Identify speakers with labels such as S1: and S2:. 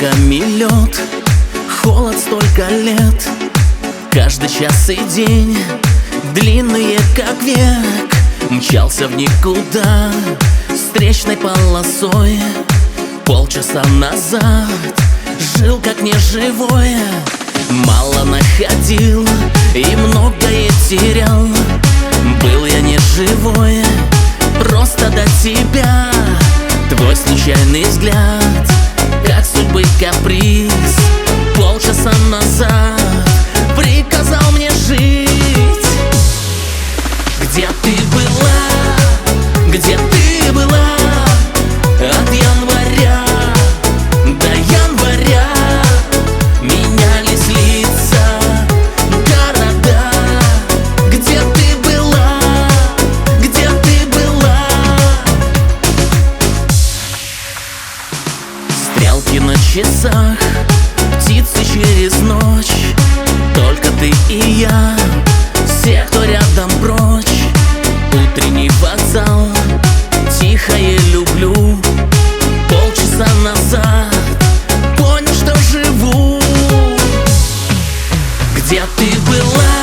S1: сугробками лед, холод столько лет. Каждый час и день, длинные как век, мчался в никуда встречной полосой. Полчаса назад жил как неживое, мало находил и многое терял. Был я не живой, просто до тебя. Твой случайный взгляд, как судьбы каприз, полчаса назад приказал мне жить. Где ты была? Где ты была? От января до января менялись лица, города. Где ты была? Где ты была? Стрелки на часах, птицы через ночь, только ты и я, все, кто рядом, прочь. Утренний вокзал, тихое люблю. Полчаса назад понял, что живу. Где ты была?